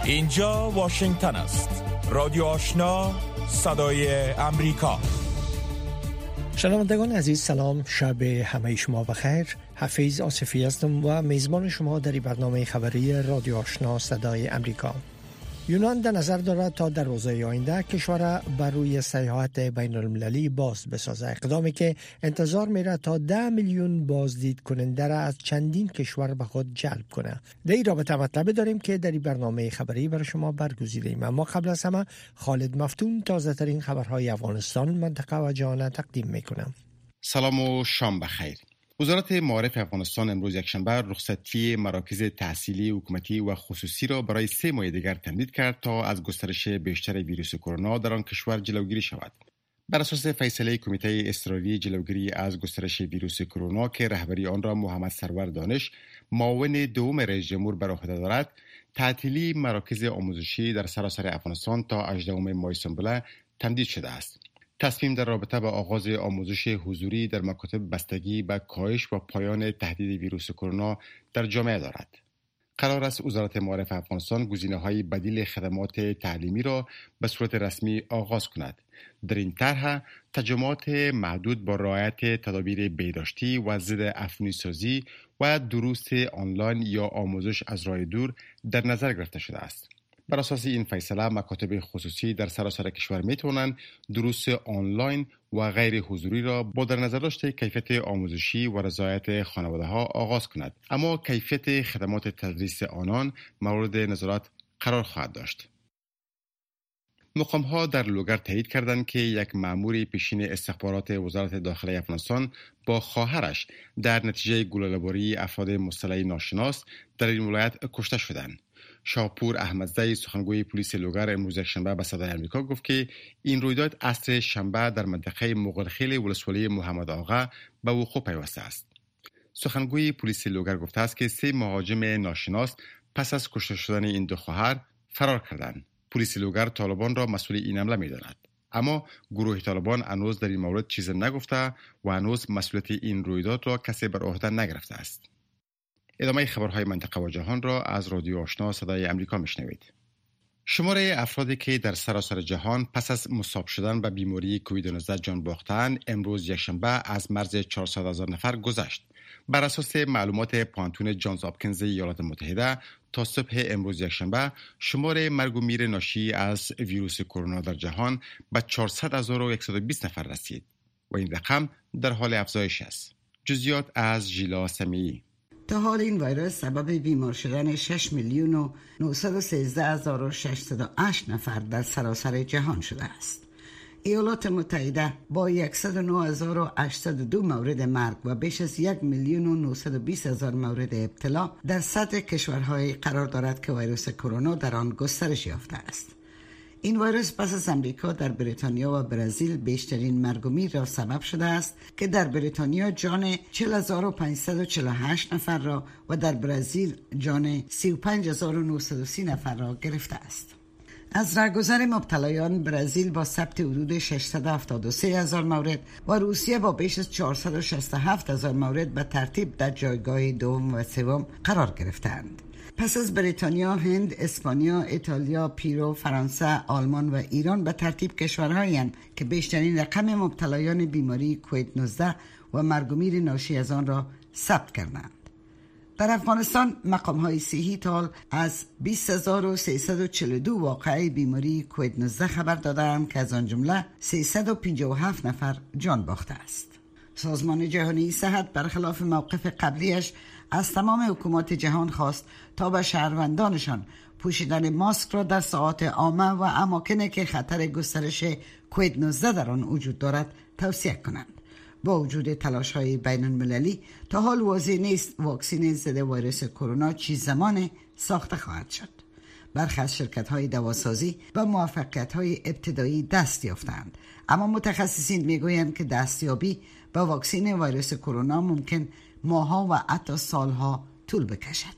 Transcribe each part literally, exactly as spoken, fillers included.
اینجا واشنگتن است. رادیو آشنا، صدای امریکا. شنوندگان عزیز سلام، شب همه شما بخیر. حفیظ آصفی هستم و میزبان شما در برنامه خبری رادیو آشنا صدای امریکا. یونان در نظر دارد تا در روزهای آینده کشور بر روی سیاحت بین المللی باز بسازد، اقدامی که انتظار میره تا ده میلیون بازدید کننده را از چندین کشور به خود جلب کنه. در این رابطه مطلب داریم که در این برنامه خبری برای شما برگزیدیم، اما قبل از همه خالد مفتون تازه ترین خبرهای افغانستان، منطقه و جهان تقدیم میکنم. سلام و شام بخیر. وزارت معارف افغانستان امروز یکشنبه رخصتی مراکز تحصیلی حکومتی و خصوصی را برای سه ماه دیگر تمدید کرد تا از گسترش بیشتر ویروس کرونا در آن کشور جلوگیری شود. بر اساس فیصله کمیته اضطراری جلوگیری از گسترش ویروس کرونا که رهبری آن را محمد سرور دانش، معاون دوم رئیس جمهور بر عهده دارد، تعطیلی مراکز آموزشی در سراسر افغانستان تا هجدهم ماه سنبله تمدید شده است. تصمیم در رابطه با آغاز آموزش حضوری در مکاتب بستگی به کاهش و پایان تهدید ویروس کرونا در جامعه دارد. قرار است وزارت معارف افغانستان گزینه‌های بدیل خدمات تعلیمی را به صورت رسمی آغاز کند. در این طرح تجمعات محدود با رعایت تدابیر بهداشتی و ضد عفونی‌سازی و دروس آنلاین یا آموزش از راه دور در نظر گرفته شده است. بر اساس این فیصله مکاتب خصوصی در سراسر کشور می توانند دروس آنلاین و غیر حضوری را با در نظر داشته کیفیت آموزشی و رضایت خانواده ها آغاز کند، اما کیفیت خدمات تدریس آنان مورد نظارت قرار خواهد داشت. مقام ها در لوگر تایید کردند که یک مأمور پیشین استخبارات وزارت داخله افغانستان با خواهرش در نتیجه گلوله‌باری افراد مسلح ناشناس در این ولایت کشته شدند. شاپور احمدزی سخنگوی پلیس لوگر امروز یکشنبه به صدای آمریکا گفت که این رویداد عصر شنبه در منطقه مغلخیل ولسوالی محمد آقا به وقوع پیوسته است. سخنگوی پلیس لوگر گفته است که سه مهاجم ناشناس پس از کشته شدن این دو خواهر فرار کردند. پلیس لوگر طالبان را مسئول این حمله می‌داند، اما گروه طالبان هنوز در این مورد چیزی نگفته و هنوز مسئولیت این رویداد را کسی بر عهده نگرفته است. ادامه خبرهای منطقه و جهان را از رادیو آشنا صدای امریکا میشنوید. شماره افرادی که در سراسر جهان پس از مصاب شدن به بیماری کووید نوزده جان باختند امروز یکشنبه از مرز چهارصد هزار نفر گذشت. بر اساس معلومات پانتون جانز هاپکینز ایالات متحده تا صبح امروز یکشنبه شمار مرگ و میر ناشی از ویروس کرونا در جهان به چهارصد هزار و صد و بیست نفر رسید و این رقم در حال افزایش است. جزئیات از ژیلا سمیعی. تا حال این ویروس سبب بیمار شدن شش میلیون و نهصد و سیزده هزار و ششصد و هشت نفر در سراسر جهان شده است. ایالات متحده با صد و نه هزار و هشتصد و دو مورد مرگ و بیش از یک میلیون و نهصد و بیست هزار مورد ابتلا در سطح کشورهای قرار دارد که ویروس کرونا در آن گسترش یافته است. این ویروس پس از امریکا در بریتانیا و برزیل بیشترین مرگ و میر را سبب شده است که در بریتانیا جان چهل هزار و پانصد و چهل و هشت نفر را و در برزیل جان سی و پنج هزار و نهصد و سی نفر را گرفته است. از رهگذر مبتلایان برزیل با ثبت حدود ششصد و هفتاد و سه هزار مورد و روسیه با بیش از چهارصد و شصت و هفت هزار مورد به ترتیب در جایگاه دوم و سوم قرار گرفتند. پس از بریتانیا، هند، اسپانیا، ایتالیا، پیرو، فرانسه، آلمان و ایران به ترتیب کشورهایی هستند که بیشترین رقم مبتلایان بیماری کووید نوزده و مرگ و میر ناشی از آن را ثبت کردند. در افغانستان مقام‌های صحی تا از بیست هزار و سیصد و چهل و دو واقعه بیماری کووید نوزده خبر دادند که از آن جمله سیصد و پنجاه و هفت نفر جان باخته است. سازمان جهانی صحت برخلاف موقف قبلیش از تمام حکومات جهان خواست تا به شهروندانشان پوشیدن ماسک را در ساعات عامه و اماکنی که خطر گسترش کووید نوزده در آن وجود دارد توصیه کنند. با وجود تلاش‌های بین‌المللی تا حال واضح نیست واکسن ضد ویروس کرونا چه زمان ساخته خواهد شد. برخی از شرکت‌های دواسازی و موفقیت‌های ابتدایی دست یافتند، اما متخصصین می‌گویند که دستیابی به واکسن ویروس کرونا ممکن ماه‌ها و حتی سال‌ها طول بکشد.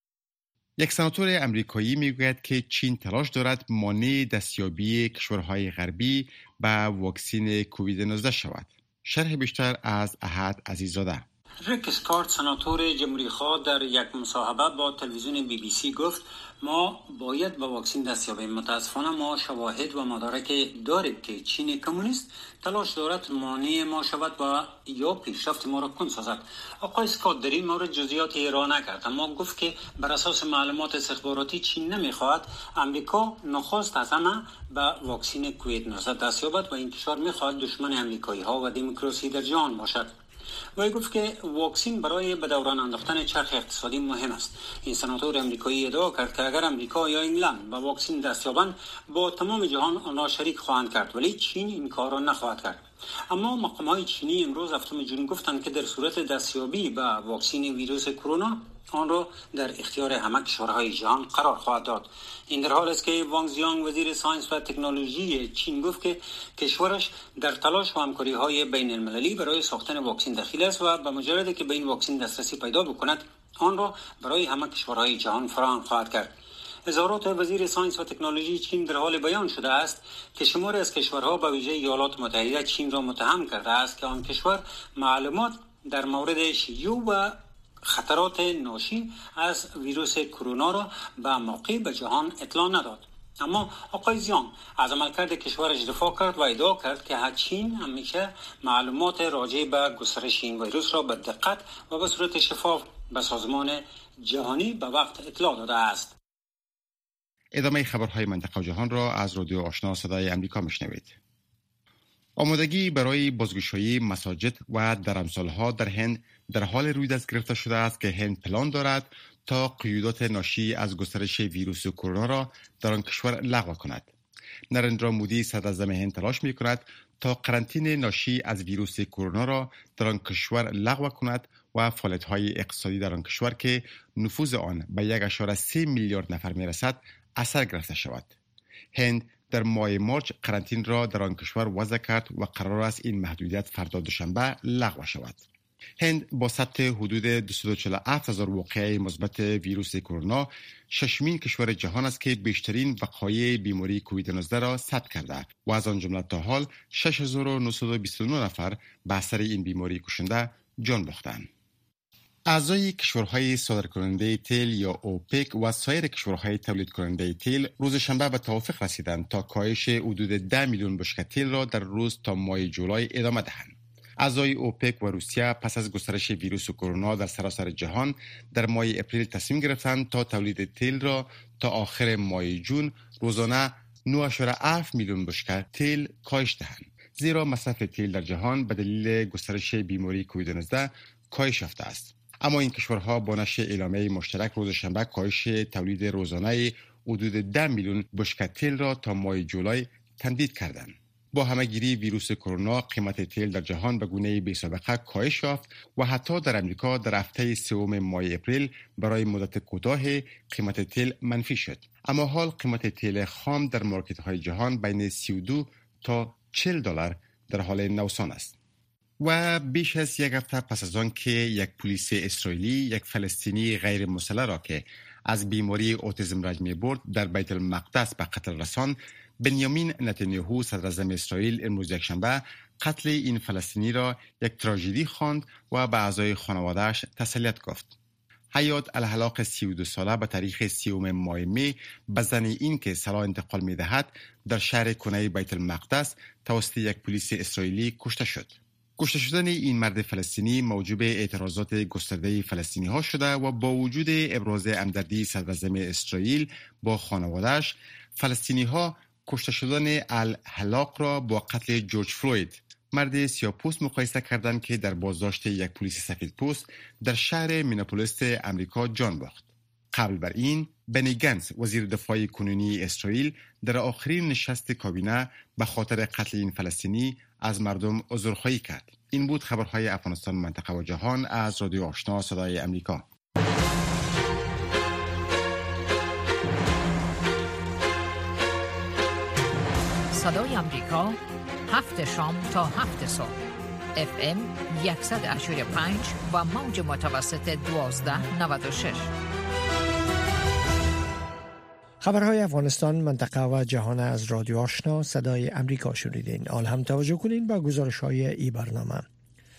یک سناتور امریکایی میگوید که چین تلاش دارد مانع دستیابی کشورهای غربی به واکسن کووید نوزده شود. شرح بیشتر از احد عزیزاده. ریک اسکارت سناتور جمهوری خواه در یک مصاحبه با تلویزیون بی بی سی گفت ما باید به واکسن دست یابیم. متاسفانه ما شواهد و مدارک داریم که چین کمونیست تلاش دارد مانع ما شود و یا پیشرفت ما را کند سازد. آقای اسکات در این مورد جزئیات ارائه نکرد، اما گفت که بر اساس معلومات استخباراتی چین نمیخواهد امریکا نخست از همه به واکسن کووید نوزده دست یابد و این کشور میخواهد دشمن امریکایی ها و دموکراسی در جهان باشد. و گفت که واکسن برای به دوران انداختن چرخ اقتصادی مهم است. این سناتور امریکایی ادعا کرد که اگر امریکا یا انگلند به واکسن دست یابند با تمام جهان آنها شریک خواهند کرد، ولی چین این کار را نخواهد کرد. اما مقامات چینی امروز هفتم جون گفتند که در صورت دستیابی به واکسن ویروس کرونا آن را در اختیار همه کشورهای جهان قرار خواهد داد. این در حال است که وانگ زیانگ وزیر ساینس و تکنولوژی چین گفت که کشورش در تلاش و همکاری‌های بین المللی برای ساختن واکسن دخیل است و به مجرد که به این واکسن دسترسی پیدا بکند آن را برای همه کشورهای جهان فراهم خواهد کرد. اظهارات وزیر ساینس و تکنولوژی چین در حال بیان شده است که شماری از کشورها به ویژه ایالات متحده چین را متهم کرده است که آن کشور معلومات در مورد شیوع و خطرات ناشی از ویروس کرونا را به موقع به جهان اطلاع نداد. اما آقای زیانگ از عملکرد کشورش دفاع کرد و ادعا کرد که چین همیشه معلومات راجع به گسترش این ویروس را به دقت و به صورت شفاف به سازمان جهانی به وقت اطلاع داده است. ادامه خبرهای منطقه و جهان را از رادیو آشنا صدای امریکا میشنوید. آمادگی برای بازگشایی مساجد و درمسالها در هند در حال روی دست گرفته شده است که هند پلان دارد تا قیودات ناشی از گسترش ویروس کرونا را در آن کشور لغو کند. نریندرا مودی صدراعظم هند تلاش می کند تا قرنطینه ناشی از ویروس کرونا را در آن کشور لغو کند و فعالیت‌های اقتصادی در آن کشور که نفوذ آن به یک و سه میلیارد نفر می رسد اثر گرفته شود. هند در ماه مارچ قرنطینه را در آن کشور وضع کرد و قرار است این محدودیت فردا دوشنبه لغو شود. هند با ثبت حدود دویست و چهل و هفت هزار واقعه مثبت ویروس کرونا ششمین کشور جهان است که بیشترین وقایع بیماری کووید نوزده را ثبت کرده و از آن جمله تا حال شش هزار و نهصد و بیست و نه نفر به اثر این بیماری کشنده جان باختند. اعضای کشورهای صادرکننده تیل یا اوپک و سایر کشورهای تولید کننده تیل روز شنبه به توافق رسیدند تا کاهش حدود ده میلیون بشکه تیل را در روز تا ماه جولای ادامه دهند. اعضای اوپک و روسیه پس از گسترش ویروس کرونا در سراسر جهان در ماه اپریل تصمیم گرفتند تا تولید تیل را تا آخر ماه جون روزانه نه و هفت میلیون بشکه تیل کاهش دهند، زیرا مصرف تیل در جهان به دلیل گسترش بیماری کووید نوزده کاهش یافته است. اما این کشورها با نشر اعلامیه مشترک روز شنبه کاهش تولید روزانه حدود ده میلیون بشکه تیل را تا ماه جولای تمدید کردند. با همه‌گیری ویروس کرونا قیمت تیل در جهان به گونه بی‌سابقه کاهش یافت و حتی در امریکا در هفته سوم ماه اپریل برای مدت کوتاه قیمت تیل منفی شد. اما حال قیمت تیل خام در مارکت‌های جهان بین سی و دو تا چهل دلار در حال نوسان است. و بیش از یک هفته پس از آن که یک پلیس اسرائیلی یک فلسطینی غیر مسلح را که از بیماری اوتیسم رنج می‌برد در بیت المقدس به قتل رساند، بنیامین نتانیاهو صدراعظم اسرائیل امروز یکشنبه قتل این فلسطینی را یک تراژدی خواند و به اعضای خانواده‌اش تسلیت گفت. حیات الحلاق سی و دو ساله به تاریخ سیوم ماه می به زن این که سلاح انتقال می دهد در شهر کنه بیت المقدس توسط یک پلیس اسرائیلی کشته شد. کشته شدن این مرد فلسطینی موجب اعتراضات گسترده فلسطینی ها شده و با وجود ابراز همدردی صدراعظم اسرائیل با خانواده‌اش، فلسطینی ها کشته شدن الحلاق را با قتل جورج فلوید، مرد سیاه‌پوست، مقایسه کردند که در بازداشت یک پلیس سفیدپوست در شهر میناپولیس امریکا جان باخت. قبل بر این بنی گنتس وزیر دفاع کنونی اسرائیل در آخرین نشست کابینه به خاطر قتل این فلسطینی از مردم عذرخواهی کرد. این بود خبرهای افغانستان، منطقه و جهان از رادیو آشنا صدای امریکا. صدای امریکا، هفت شام تا هفت صبح، اف ام صد و هشتاد و پنج و موج متوسط دوازده نود و شش. خبرهای افغانستان، منطقه و جهان از رادیو آشنا صدای امریکا شنیدین. آل هم توجه کنین با گزارش‌های ای برنامه.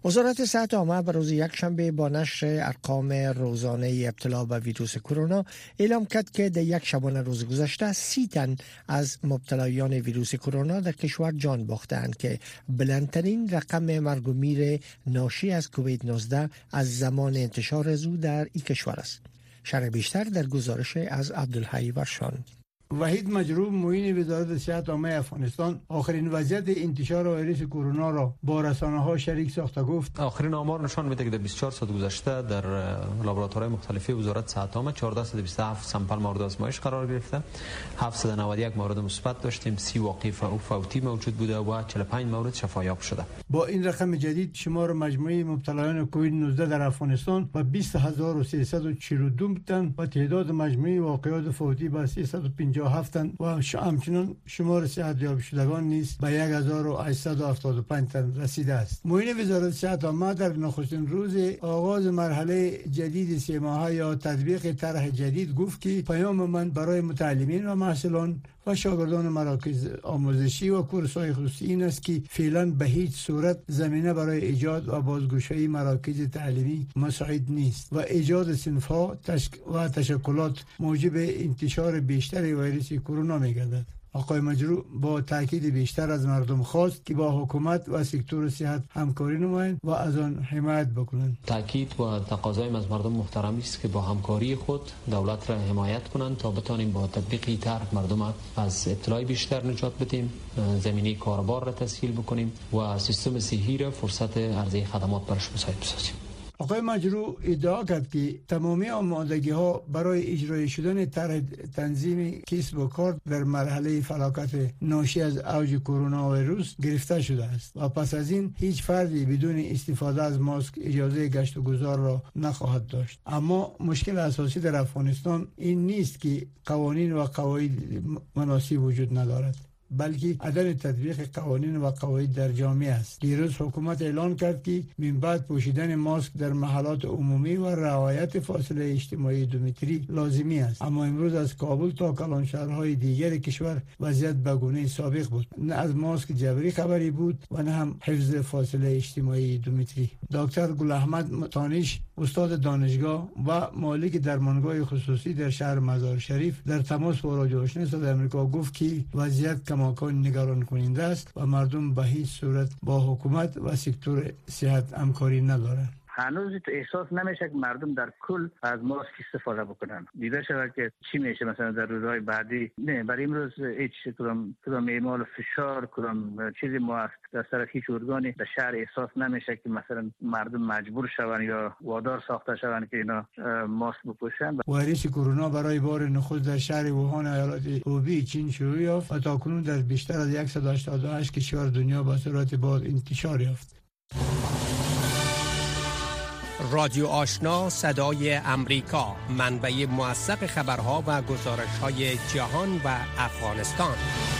وزارت صحت عامه به روز یکشنبه با نشر ارقام روزانه ابتلا به ویروس کرونا اعلام کرد که در یک شبانه روز گذشته سی تن از مبتلایان ویروس کرونا در کشور جان باختند که بلندترین رقم مرگ و میر ناشی از کووید نوزده از زمان انتشار او در این کشور است. شرح بیشتر در گزارش از عبدالحی ورشان. وحید مجروب معین وزارت صحت عامه افغانستان آخرین وضعیت انتشار ویروس کرونا را با رسانه‌ها شریک ساخته گفت آخرین آمار نشان میده که در بیست و چهار ساعت گذشته در لابراتوارهای مختلفی وزارت صحت عامه چهارصد و بیست و هفت سامپل مورد آزمایش قرار گرفته، هفتصد و نود و یک مورد مثبت داشتیم، سی واقعی فوتی موجود بوده و چهل و پنج مورد شفایاب شده. با این رقم جدید شمار مجموعی مبتلایان کووید نوزده در افغانستان به بیست هزار و سیصد و چهل و دو تن و تعداد مجموعی واقعات فوتی به سیصد و پنجاه و هفت تن و همچنین شمار صحتیاب شدگان نیز به یک هزار و هشتصد و هفتاد و پنج تن رسیده است. معین وزارت صحت عامه در نخستین روز آغاز مرحله جدید سه ماهه یا تطبیق طرح جدید گفت که پیام من برای متعلمین و محصلان و شاگردان مراکز آموزشی و کورس‌های خصوصی این است که فعلا به هیچ صورت زمینه برای ایجاد و بازگشایی مراکز تعلیمی مساعد نیست و ایجاد صنف‌ها و تشکلات موجب انتشار بیشتر ویروس کرونا می‌گردد. آقای مجروح با تاکید بیشتر از مردم خواست که با حکومت و سکتور صحت همکاری نمایند و از آن حمایت بکنند. تاکید و تقاضای از مردم محترمی است که با همکاری خود دولت را حمایت کنند تا بتانیم با تطبیق طرح مردم از ابتلای بیشتر نجات بدیم، زمینه کاربار را تسهیل بکنیم و سیستم صحی را فرصت عرضه خدمات برش مساعد بسازیم. آقای مجروح ادعا کرد که تمامی آمادگی ها برای اجرای شدن طرح تنظیم کسب و کار در مرحله فلاکت ناشی از اوج کرونا ویروس گرفته شده است و پس از این هیچ فردی بدون استفاده از ماسک اجازه گشت و گذار را نخواهد داشت. اما مشکل اساسی در افغانستان این نیست که قوانین و قواعد مناسب وجود ندارد، بلکه عدم تطبیق قوانین و قواعد در جامعه است. دیروز حکومت اعلان کرد که من بعد پوشیدن ماسک در محلات عمومی و رعایت فاصله اجتماعی دو متری لازمی است، اما امروز از کابل تا کلانشهرهای دیگر کشور وضعیت به گونه سابق بود. نه از ماسک جبری خبری بود و نه هم حفظ فاصله اجتماعی دو متری. دکتر گل احمد تانیش استاد دانشگاه و مالک درمانگاه خصوصی در شهر مزار شریف در تماس با رادیو آشنا صدای آمریکا گفت که وضعیت کماکان نگران کننده است و مردم به هیچ صورت با حکومت و سکتور صحت همکاری ندارند. هنوز احساس نمیشه که مردم در کل از ماسک استفاده بکنن. دیده شود که چی میشه مثلا در روزهای بعدی. نه برای امروز هیچ کدام کدام اعمال فشار کدام چیزی ما از طرف هیچ ارگانی در شهر احساس نمیشه که مثلا مردم مجبور شون یا وادار ساخته شون که اینا ماسک بپوشن. ویروس کرونا برای بار نخست در شهر ووهان ایالت هوبی چین شروع یافت و تاکنون در بیشتر از صد و هشتاد و هشت کشور دنیا به صورت باد انتشار یافت. رادیو آشنا صدای امریکا، منبع موثق خبرها و گزارش‌های جهان و افغانستان.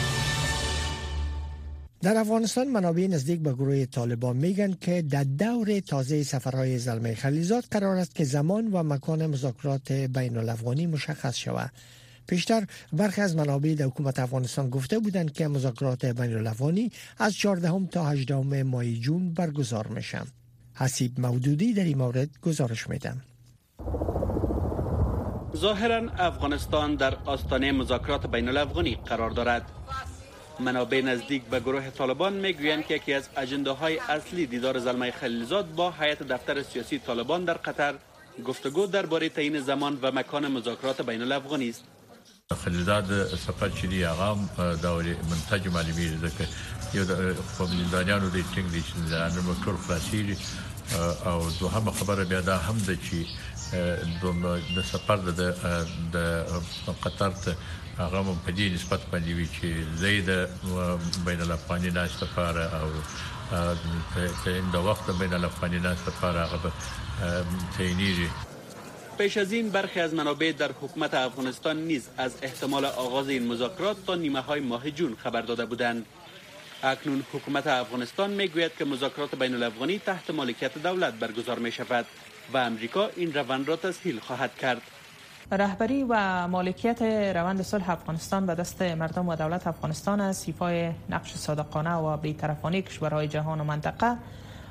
در افغانستان منابع نزدیک به گروه طالبان میگن که در دور تازه سفرهای زلمه خلیلزاد قرار است که زمان و مکان مذاکرات بین الافغانی مشخص شود. پیشتر برخی از منابع در حکومت افغانستان گفته بودند که مذاکرات بین الافغانی از چهاردهم تا هجدهم ماه جون برگزار میشن. حسیب مودودی در این مورد گزارش میدم. ظاهرا افغانستان در آستانه مذاکرات بین الافغانی قرار دارد. منابع نزدیک به گروه طالبان میگویند که یکی از اجنداهای اصلی دیدار زلمه خلیلزاد با هیئت دفتر سیاسی طالبان در قطر گفتگو درباره تعیین زمان و مکان مذاکرات بین الافغانی است. خلیلزاد سفر چینی اقام دوری منتج معلومی ذکر یو د فامیلیانو د ټینګ دي چې د موټر خلاصي او دوهم خبره بیا دا هم د چې د سفر د د قطر ته هغه په دې نسبت باندې وی چې زید بین الافغاني ناس سفر او په د وخت بین الافغاني ناس سفر هغه تعیینی. پیش از این برخی از منابع در حکومت افغانستان نیز از احتمال آغاز این مذاکرات تا نیمه های ماه جون خبر داده بودند. اکنون حکومت افغانستان میگوید که مذاکرات بین الافغانی تحت مالکیت دولت برگزار می شود و امریکا این روند را تسهیل خواهد کرد. رهبری و مالکیت روند صلح افغانستان به دست مردم و دولت افغانستان است. ایفای نقش صادقانه و بی‌طرفانه کشورهای جهان و منطقه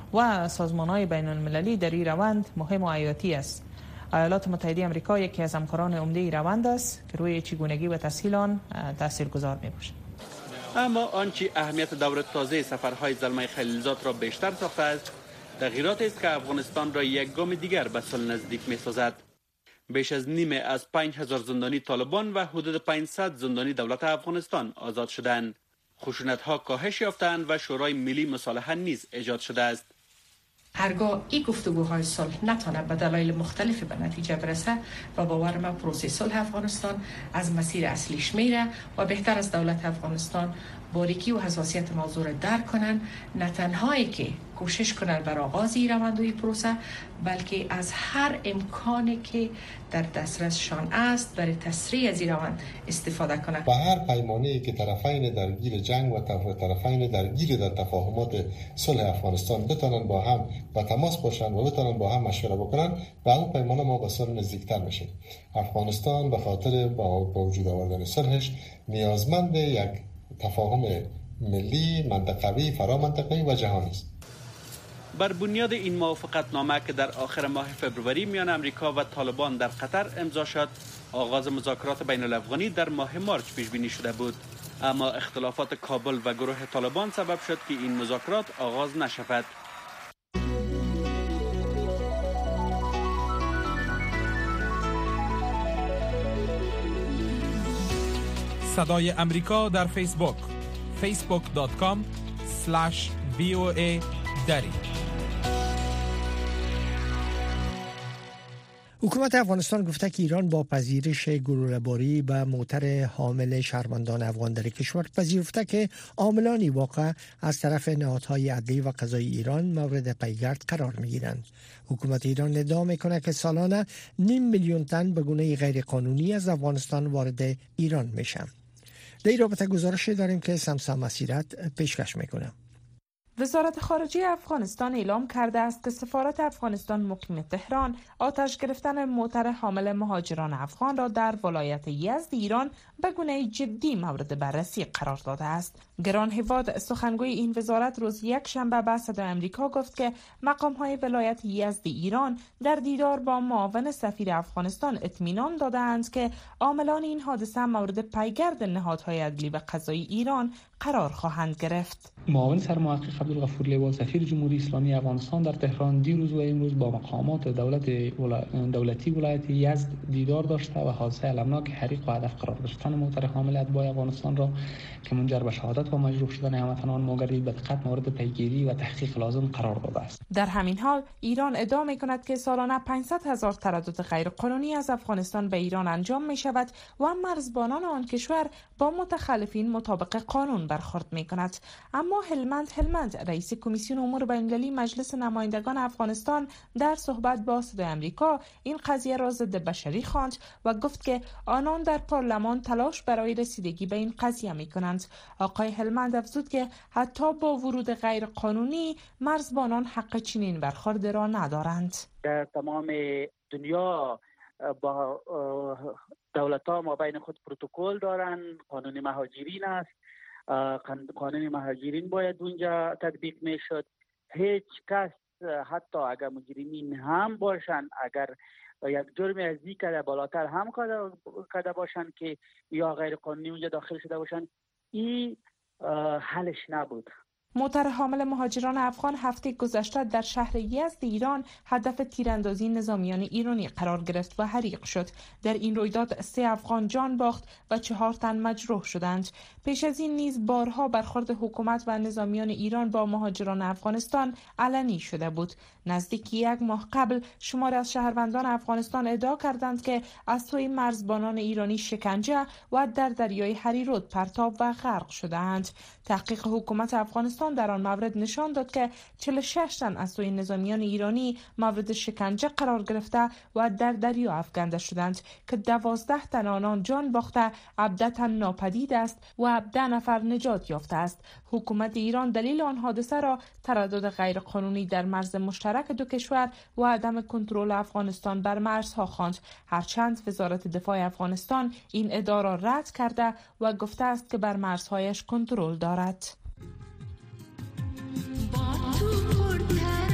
و سازمان‌های بین‌المللی در این روند مهم و حیاتی است. ایالات متحده آمریکا یکی از همکاران عمده این روند است که روی چگونگی و تسهیل آن تاثیرگذار می‌باشد. اما آنچه اهمیت دور تازه سفرهای زلمه خلیلزاد را بیشتر ساخته است، تغییراتی است که افغانستان را یک گام دیگر به صلح نزدیک می‌سازد. بیش از نیمه از پنج هزار زندانی طالبان و حدود پانصد زندانی دولت افغانستان آزاد شدند. خشونت‌ها کاهش یافتند و شورای ملی مصالحه نیز ایجاد شده است. هرگاه این گفتگوهای صلح نتونه به دلایل مختلف به نتیجه برسه و باور ما پروسه صلح افغانستان از مسیر اصلیش میره و بهتر از دولت افغانستان باریکی و حساسیت موضوع را درک کنن، نه تنهایی که کوشش کنن بر آغاز این روند و این پروسه، بلکه از هر امکانی که در دسترسشان است برای تسریع از این روند استفاده کنند. با هر پیمانه‌ای که طرفین درگیر جنگ و طرفین درگیر در تفاهمات صلح افغانستان بتونن با هم با تماس باشن و بتونن با هم مشوره بکنن، با اون پیمانه ما به صلح نزدیکتر میشیم. افغانستان به خاطر با وجود آوردن صلحش نیازمند یک تفاهم ملی، منطقوی، فرامنطقه‌ای و جهانی است. بر بنیاد این موافقتنامه که در آخر ماه فوریه میان امریکا و طالبان در قطر امضا شد، آغاز مذاکرات بین الافغانی در ماه مارچ پیش بینی شده بود، اما اختلافات کابل و گروه طالبان سبب شد که این مذاکرات آغاز نشود. صدای امریکا در فیسبوک فیسبوک دات کام اسلش وی او ای دری. حکومت افغانستان گفته که ایران با پذیرش گلوله‌باری به موتر حامل شهروندان افغان در کشور پذیرفته که عاملانی واقع از طرف نهادهای عدلی و قضایی ایران مورد پیگرد قرار می‌گیرند. حکومت ایران ادعا می‌کند که سالانه نیم میلیون تن به گونه غیرقانونی از افغانستان وارد ایران میشن. در این رابطه گزارشی داریم که سمسم مسیرت پیشکش میکنه. وزارت خارجه افغانستان اعلام کرده است که سفارت افغانستان مقیم تهران آتش گرفتن موتر حامل مهاجران افغان را در ولایت یزد ایران به گونه جدی مورد بررسی قرار داده است. گران هواد سخنگوی این وزارت روز یک شنبه به صدای آمریکا گفت که مقام‌های ولایت یزد ایران در دیدار با معاون سفیر افغانستان اطمینان دادند که عاملان این حادثه مورد پیگرد نهادهای عدلی و قضایی ایران قرار خواهند گرفت. معاون سرمحقق عبدالغفور لیوال سفیر جمهوری اسلامی افغانستان در تهران دیروز و امروز با مقامات دولت ولا... دولتی ولایت یزد دیدار داشته و حادثه المناک حریق و هدف قرار گرفتن موتر حامل اتباع افغانستان را که منجر به شهادت و مجروح شدن هموطنان ما گردید به دقت مورد پیگیری و تحقیق لازم قرار داده است. در همین حال ایران ادعا می‌کند که سالانه پانصد هزار تردد غیرقانونی از افغانستان به ایران انجام می‌شود و مرزبانان آن کشور با متخلفین مطابق قانون برخورد می‌کند. اما هلمند هلمند رئیس کمیسیون امور بین‌المللی مجلس نمایندگان افغانستان در صحبت با صدای آمریکا این قضیه را ضد بشری خواند و گفت که آنان در پارلمان تلاش برای رسیدگی به این قضیه می‌کنند. آقای هلمند افزود که حتی با ورود غیر قانونی مرزبانان حق چنین برخورد را ندارند. در تمام دنیا با دولت‌ها ما بین خود پروتکل دارند، قانون مهاجرین است، قانون مهاجرین باید اونجا تطبیق میشد. هیچ کس حتی اگر مجرمین هم باشن، اگر یک جرم از این کده بالاتر هم کده باشن که یا غیر قانونی اونجا داخل شده باشن، این حلش نبود. موتر حامل مهاجران افغان هفته گذشته در شهر یزد ایران هدف تیراندازی نظامیان ایرانی قرار گرفت و حریق شد. در این رویداد سه افغان جان باخت و چهار تن مجروح شدند. پیش از این نیز بارها برخورد حکومت و نظامیان ایران با مهاجران افغانستان علنی شده بود. نزدیک یک ماه قبل شماری از شهروندان افغانستان ادعا کردند که از سوی مرزبانان ایرانی شکنجه و در دریای هریرود پرتاب و غرق شدند. تحقیق حکومت افغانستان در آن مورد نشان داد که چهل و شش تن از سوی نظامیان ایرانی مورد شکنجه قرار گرفته و در دریا افکنده شدند که دوازده تن آنان جان باخته، هفده تن ناپدید است و هفده نفر نجات یافته است. حکومت ایران دلیل آن حادثه را تردد غیرقانونی در مرز مشترک دو کشور و عدم کنترل افغانستان بر مرزها خواند، هرچند وزارت دفاع افغانستان این ادعا را رد کرده و گفته است که بر مرزهایش کنترل دارد. با تو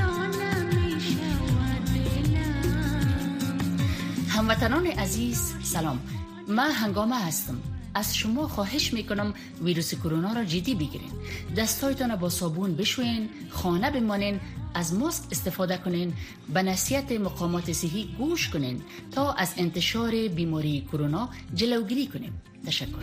هموطنان عزیز سلام، من هنگامه هستم. از شما خواهش میکنم ویروس کرونا را جدی بگیرین. دستایتان با صابون بشوین، خانه بمانین، از ماسک استفاده کنین، به نصیحت مقامات صحی گوش کنین تا از انتشار بیماری کرونا جلوگیری کنیم. تشکر.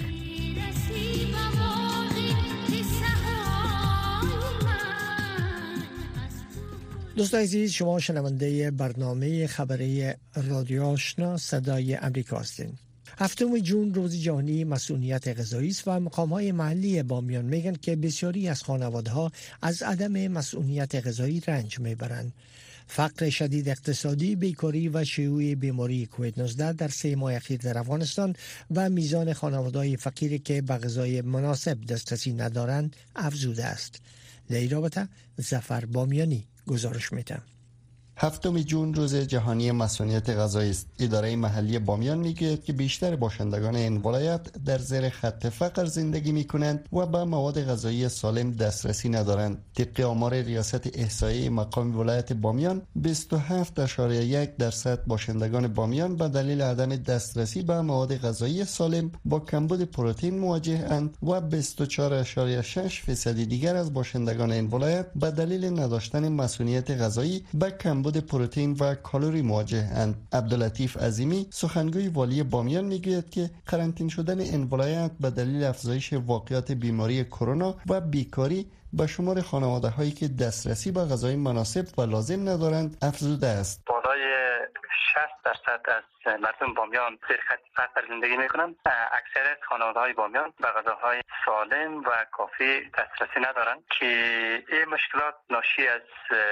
دوستان عزیز، شما شنونده برنامه خبری رادیو آشنا صدای امریکا هستین. هفتم جون روز جهانی مسئولیت غذایی است و مقام‌های محلی بامیان میگن که بسیاری از خانواده‌ها از عدم مسئولیت غذایی رنج میبرند. فقر شدید اقتصادی، بیکاری و شیوع بیماری کووید نوزده در سه ماه اخیر در افغانستان و میزان خانواده‌های فقیری که به غذای مناسب دسترسی ندارند افزوده است. در این رابطه ظفر بامیانی گزارش میده. هفتم جون روز جهانی مسئولیت غذایی است. اداره محلی بامیان میگوید که بیشتر باشندگان این ولایت در زیر خط فقر زندگی میکنند و به مواد غذایی سالم دسترسی ندارند. طبق آمار ریاست احصایی مقام ولایت بامیان، بیست و هفت اشاره یک درصد باشندگان بامیان به دلیل عدم دسترسی به مواد غذایی سالم با کمبود پروتئین مواجه اند و بیست و چهار اشاره شش فیصد دیگر از باشندگان این ولایت به دلیل نداشتن مسئولیت غذایی به کمبود پروتئین و کالری مواجه اند. عبداللطیف عظیمی سخنگوی والی بامیان میگوید که قرنطینه شدن این ولایت به دلیل افزایش واقعات بیماری کرونا و بیکاری به شمار خانواده هایی که دسترسی به غذای مناسب و لازم ندارند افزوده است. بالای شصت درصد از مردم بامیان زیر خط فقر زندگی میکنند. اکثریت خانواده‌های بامیان به غذاهای سالم و کافی دسترسی ندارند که این مشکلات ناشی از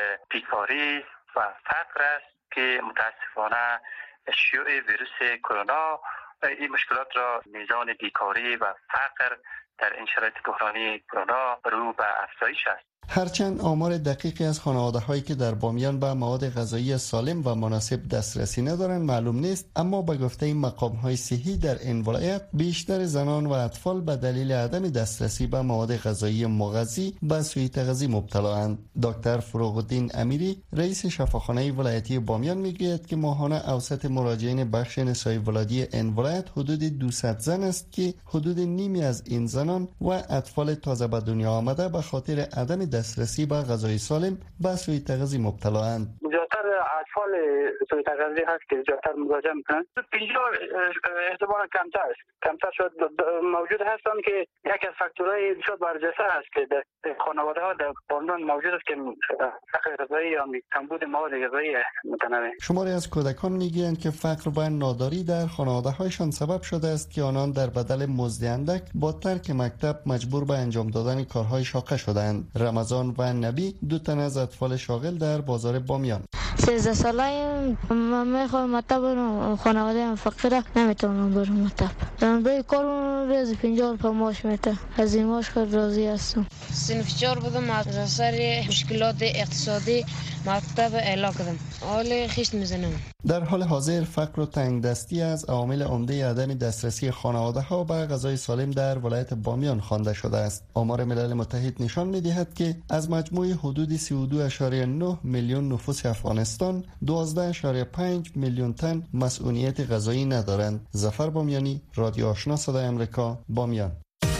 بیکاری و فقر است که متاسفانه شیوع ویروس کرونا این مشکلات را میزان بیکاری و فقر در این شرایط بحرانی کرونا رو به افزایش است. هرچند آمار دقیقی از خانواده‌هایی که در بامیان به مواد غذایی سالم و مناسب دسترسی ندارند معلوم نیست، اما به گفته مقام‌های صحی در این ولایت بیشتر زنان و اطفال به دلیل عدم دسترسی به مواد غذایی مغذی به سوء تغذیه مبتلااند. دکتر فروغ‌الدین امیری رئیس شفاخانه ولایتی بامیان میگوید که ماهانه اوسط مراجعین بخش نسای ولادی این ولایت حدود دویست زن است که حدود نیمی از این زنان و اطفال تازه به دنیا آمده به خاطر عدم دسترسی به غذای سالم به سوء تغذیه مبتلااند. زیادتر اطفال سوء تغذیه هست که زیادتر مراجعه میکنند. پنجاه احتمالاً کمتر است. کمتر شد موجود هستند که یک از فاکتورهای بسیار برجسته است که در خانواده ها در بامیان موجود است که فقر غذایی یا کمبود مواد غذایی متنوع. شماری از کودکان میگویند که فقر و ناداری در خانواده هایشان سبب شده است که آنان در بدل مزد اندک با ترک مکتب مجبور به انجام دادن کارهای شاقه شدند. رمضان و نبی دو تن از اطفال شاغل در بازار بامیان. سیزده ساله من میخوام مکتب برم، خانواده هم فقیره، نمیتونم برم مکتب. من به کارم روز پنجاه روپیه معاش میده. از این معاش خیلی راضی هستم. صنف چهار بودم، از اثر مشکلات اقتصادی مکتب اعلا کردم. حال خیشت میزنم. در حال حاضر فقر و تنگ دستی از عوامل عمده عدم دسترسی خانواده ها به غذای سالم در ولایت بامیان خوانده شده است. آمار ملل متحد نشان می‌دهد که از مجموع حدود سی و دو اشاره نه میلیون نفوس افغانستان، دوازده اشاره پنج میلیون تن مسئولیت غذایی ندارند. ظفر بامیانی، رادیو آشنا صدای امریکا، بامیان.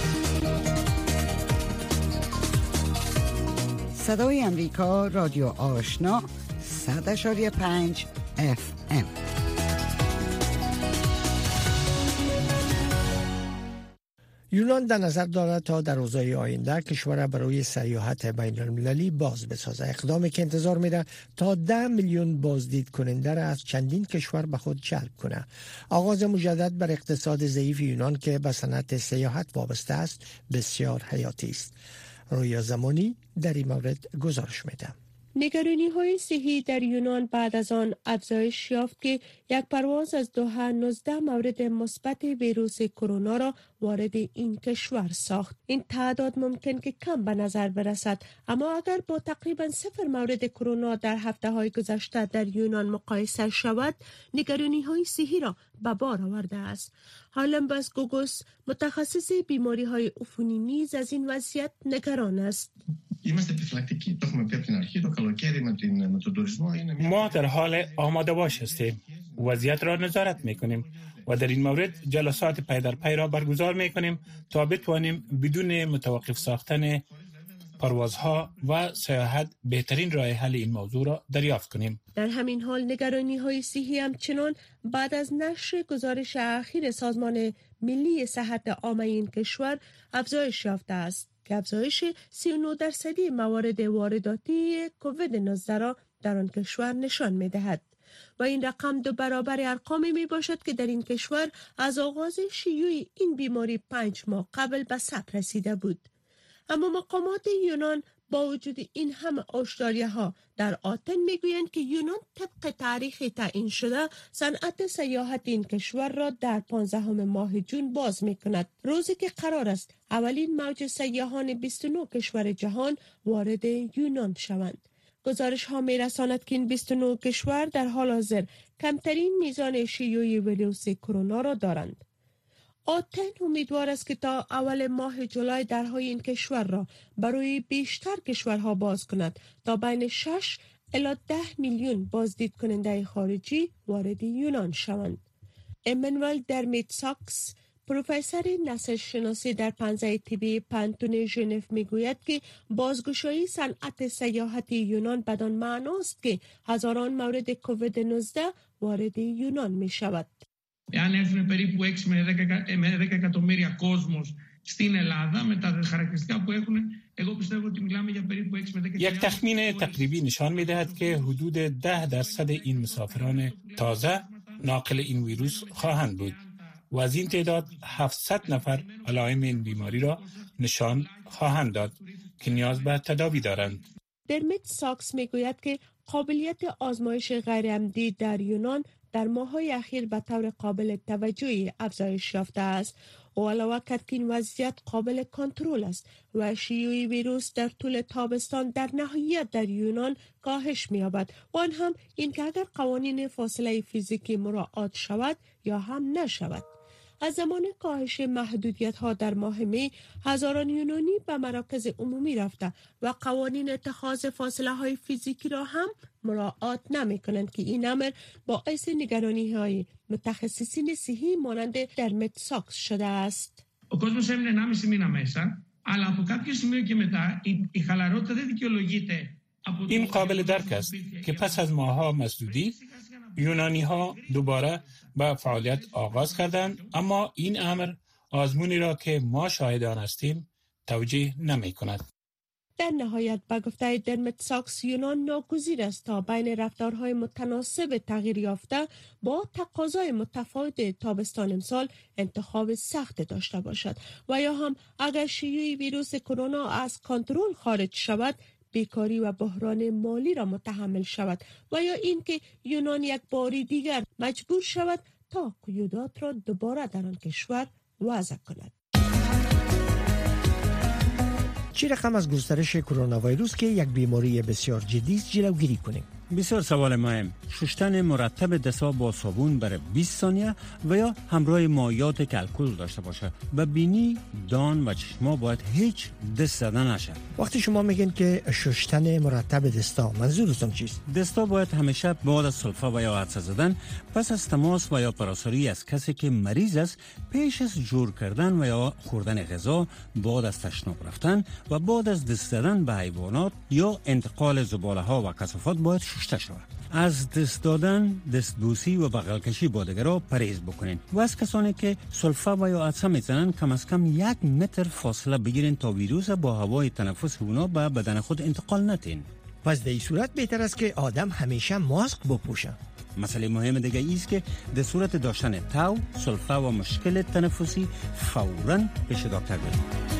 صدای امریکا، رادیو آشنا، صد اشاره پنج اف ام. یونان در نظر دارد تا در روزهای آینده کشور برای سیاحت بین المللی باز بسازد. اقدامی که انتظار میره تا ده میلیون بازدید کننده را از چندین کشور به خود جلب کنه. آغاز مجدد بر اقتصاد ضعیف یونان که به صنعت سیاحت وابسته است بسیار حیاتی است. رویا زمانی در این مورد گزارش میده. نگرانی های صحی در یونان بعد از آن افزایش یافت که یک پرواز از دوحه نوزده مورد مثبت ویروس کرونا را وارد این کشور ساخت. این تعداد ممکن که کم به نظر برسد، اما اگر با تقریبا صفر مورد کرونا در هفته های گذشته در یونان مقایسه شود، نگرانی های صحی را به بار آورده است. هالم باسگوگوس متخصص بیماری های عفونی نیز از این وضعیت نگران است. ما در حال آماده باش هستیم. وضعیت را نظارت میکنیم و در این مورد جلسات پی در پی را برگزار میکنیم تا بتوانیم بدون متوقف ساختن پروازها و سیاحت بهترین راه حل این موضوع را دریافت کنیم. در همین حال نگرانی های صحی همچنان بعد از نشر گزارش اخیر سازمان ملی صحت عامه این کشور افزایش یافته است که افزایش سی و نه درصدی موارد وارداتی کووید نوزده را در آن کشور نشان می‌دهد و این رقم دو برابر ارقامی می باشد که در این کشور از آغاز شیوع این بیماری پنج ماه قبل به ثبت رسیده بود. اما مقامات یونان با وجود این همه هشداری‌ها در آتن میگویند که یونان طبق تاریخ تعیین شده صنعت سیاحت این کشور را در پانزدهم ماه جون باز میکند، روزی که قرار است اولین موج سیاحان بیست و نه کشور جهان وارد یونان شوند. گزارش ها می رساند که این بیست و نه کشور در حال حاضر کمترین میزان شیوع ویروس کرونا را دارند. آتن امیدوار است که تا اول ماه جولای درهای این کشور را برای بیشتر کشورها باز کند تا بین شش الی ده میلیون بازدید کننده خارجی وارد یونان شوند. امانوئل درمیتساکس، پروفسور نسل شناسی در پنزه طبی پانتون ژنو میگوید که بازگشایی صنعت سیاحت یونان بدان معناست که هزاران مورد کووید نوزده وارد یونان می شود. εάν έρθουν περίπου έξι με δέκα εκατομμύρια κόσμος στην Ελλάδα με τα χαρακτηριστικά που έχουν, εγώ πιστεύω ότι μιλάμε για περίπου έξι με δέκα یک تخمین تقریبی نشان می‌دهد که حدود ده درصد این مسافران تازه ناقل این ویروس خواهند بود و از این تعداد هفتصد نفر علائم این بیماری را نشان خواهند داد که نیاز به تداوی دارند. درمیت ساکس میگوید که قابلیت آزمایش غیرعمدی در یونان در ماه‌های اخیر به طور قابل توجهی افزایش یافته است و علاوه کرد که این وضعیت قابل کنترل است و شیوع ویروس در طول تابستان در نهایت در یونان کاهش می‌یابد و آن هم این که اگر قوانین فاصله فیزیکی مراعات شود یا هم نشود. از زمان کاهش محدودیت‌ها در ماه می، هزاران یونانی به مراکز عمومی رفته و قوانین اتخاذ فاصله‌های فیزیکی را هم مراعات نمی‌کنند که این امر باعث نگرانی‌های متخصصین صحی مانند درمیت ساکس شده است. Ο κόσμος έμεινε ενάμιση μήνα μέσα, αλλά από κάποιο σημείο και μετά η, η χαλαρότητα δεν δικαιολογείται. این قابل درک است که پس از ماه‌ها مسدودی یونانی ها دوباره به فعالیت آغاز کردند، اما این امر آزمونی را که ما شاهدان هستیم توجیه نمی کند. در نهایت به گفته درمیت ساکس یونان ناگزیر است تا بین رفتارهای متناسب تغییر یافته با تقاضای متفاوت تابستان امسال انتخاب سخت داشته باشد و یا هم اگر شیوع ویروس کرونا از کنترل خارج شود بیکاری و بحران مالی را متحمل شود و یا اینکه یونان یک باری دیگر مجبور شود تا قیودات را دوباره در آن کشور وضع کند. چه رقم از گسترش کرونا ویروس که یک بیماری بسیار جدی است جلوگیری کنیم؟ بسیار سوال مهم. شستن مرتب دست‌ها با صابون برای بیست ثانیه و یا همراه مایعات که الکل داشته باشه. و بینی، دان و چشما باید هیچ دست زدن نشه. وقتی شما میگین که شستن مرتب دستا، منظورتون چیست؟ دستا باید همیشه بعد از سلفه و یا عطسه زدن، پس از تماس و یا پراساری از کسی که مریض است، پیش از جور کردن و یا خوردن غذا، بعد از تشناب رفتن و بعد از دست زدن به حیوانات یا انتقال زباله ها و کثافات باید شسته شود. از دست دادن، دستبوسی و بغل کشی با دیگران پرهیز بکنین و از کسانی که سلفه و یا عطسه میزنن کم از کم یک متر فاصله بگیرین تا ویروس با هوای تنفس اونا به بدن خود انتقال ندین. پس در این صورت بهتر است که آدم همیشه ماسک بپوشه. مسئله مهم دیگه ایست که در صورت داشتن تاو، سلفه و مشکل تنفسی فوراً پیش دکتر برید.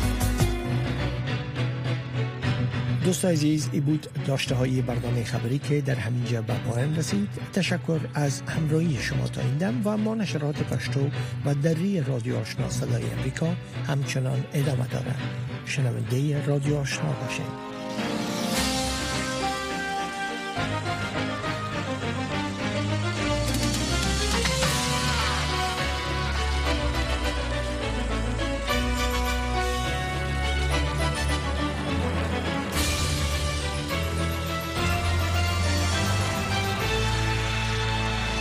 دوستان عزیز، ای بود داشته های برنامه خبری که در همینجا به پایان رسید. تشکر از همراهی شما تا این دم و ما نشرات پشتو و دری رادیو آشنا صدای امریکا همچنان ادامه دارد. شنونده رادیو آشنا باشید.